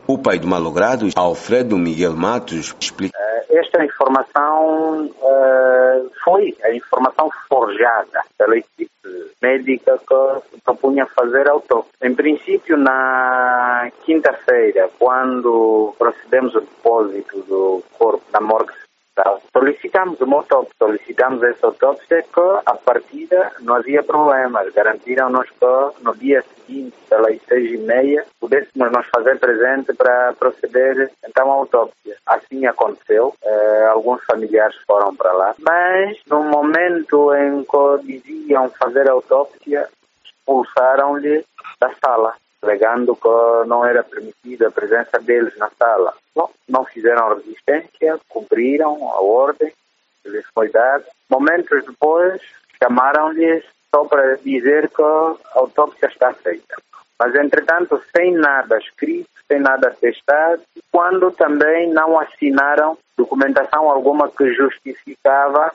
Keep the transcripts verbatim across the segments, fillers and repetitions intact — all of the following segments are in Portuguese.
O pai do malogrado, Alfredo Miguel Matos, explica. Esta informação uh, foi a informação forjada pela equipe médica que se propunha fazer autópsia. Em princípio, na quinta-feira, quando procedemos ao depósito do corpo na morgue, solicitamos uma autópsia, solicitamos essa autópsia que, à partida, não havia problemas. Garantiram-nos que no dia seguinte, pelas seis e meia, pudéssemos nos fazer presente para proceder, então, à autópsia. Assim aconteceu. Eh, alguns familiares foram para lá. Mas, no momento em que diziam fazer a autópsia, expulsaram-lhe da sala, alegando que não era permitida a presença deles na sala. Bom, não fizeram resistência, cumpriram a ordem que lhes foi dada. Momentos depois, chamaram-lhes só para dizer que a autópsia está feita. Mas, entretanto, sem nada escrito, sem nada atestado, quando também não assinaram documentação alguma que justificava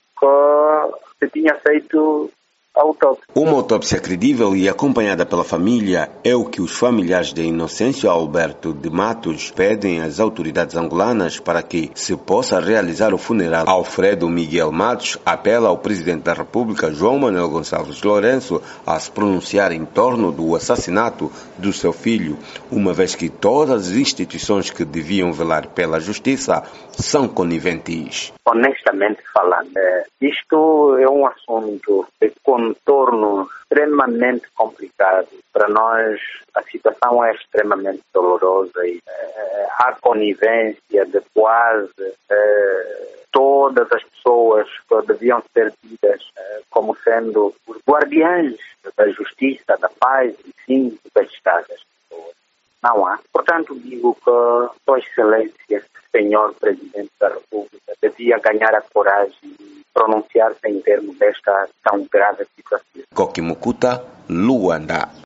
que se tinha feito autópsia. Uma autópsia credível e acompanhada pela família é o que os familiares de Inocêncio Alberto de Matos pedem às autoridades angolanas para que se possa realizar o funeral. Alfredo Miguel Matos apela ao presidente da República, João Manuel Gonçalves Lourenço, a se pronunciar em torno do assassinato do seu filho, uma vez que todas as instituições que deviam velar pela justiça são coniventes. Honestamente falando, isto é um assunto de contorno extremamente complicado. Para nós, a situação é extremamente dolorosa e eh, há conivência de quase eh, todas as pessoas que deviam ser tidas eh, como sendo os guardiães da justiça, da paz, enfim, do bem-estar das pessoas. Não há. Portanto, digo que Sua Excelência, Senhor Presidente da República, devia ganhar a coragem de pronunciar-se em termos desta tão grave situação. Koki Mukuta, Luanda.